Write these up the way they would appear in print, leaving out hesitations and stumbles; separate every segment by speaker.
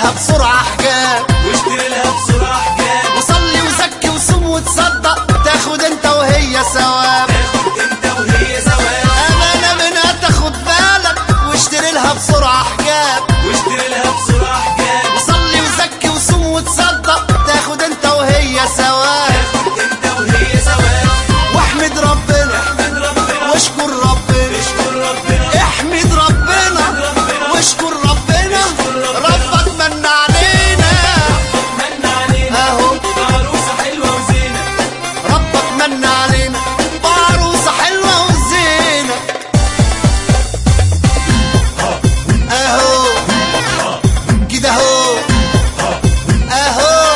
Speaker 1: لها بسرعة حجاب،
Speaker 2: واشتري لها بسرعة حجاب،
Speaker 1: وصلي وزكي وصوم وتصدق، تاخد انت وهي ثواب،
Speaker 2: تاخد انت وهي ثواب.
Speaker 1: أمانة منها تاخد بالك، واشتري لها بسرعة حجاب،
Speaker 2: واشتري لها بسرعة حجاب،
Speaker 1: وصلي وزكي وصوم وتصدق، تاخد انت وهي ثواب،
Speaker 2: تاخد انت وهي ثواب.
Speaker 1: واحمد ربنا
Speaker 2: احمد ربنا
Speaker 1: واشكر ربنا،
Speaker 2: اشكر ربنا
Speaker 1: احمد ربنا واشكر ربنا، ربك من علينا
Speaker 2: من علينا
Speaker 1: اهو،
Speaker 2: بعروسة حلوة وزينة.
Speaker 1: ربك من علينا بعروسة حلوة وزينة اهو كده اهو اهو.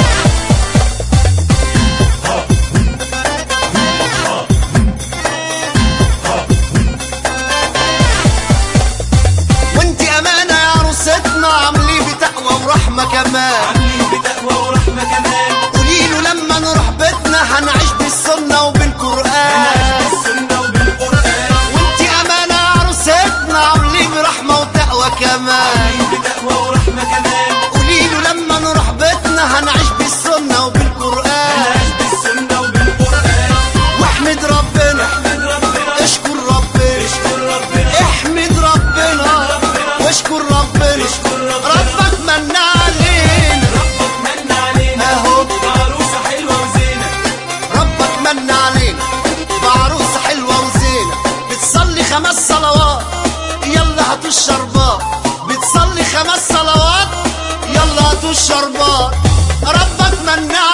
Speaker 1: وانتي امانة يا عروستنا، عامليه بتقوى ورحمة كمان،
Speaker 2: عاملين بتقوى ورحمة كمان.
Speaker 1: قوليله لما نروح بيتنا هنعيش بالسنة وبالقرآن،
Speaker 2: بالسنة وبالقرآن.
Speaker 1: وانتي امانة يا عروستنا، عامليه برحمة وتقوى كمان،
Speaker 2: عاملين بتقوى ورحمة كمان.
Speaker 1: قوليله لما نروح بيتنا هنعيش بالسنة وبالقرآن،
Speaker 2: هنعيش بالسنة وبالقرآن.
Speaker 1: واحمد ربنا
Speaker 2: احمد ربنا
Speaker 1: اشكر ربنا،
Speaker 2: اشكر ربنا
Speaker 1: احمد ربنا واشكر ربنا،
Speaker 2: اشكر ربنا.
Speaker 1: ربك من علينا
Speaker 2: ربك من علينا
Speaker 1: اهو،
Speaker 2: بعروسة حلوة وزينة.
Speaker 1: ربك من علينا بعروسة حلوة وزينة، بتصلي 5 صلوات يلا هاتوا الشربات، بتصلي 5 صلوات يلا هاتوا الشربات، ربك من علينا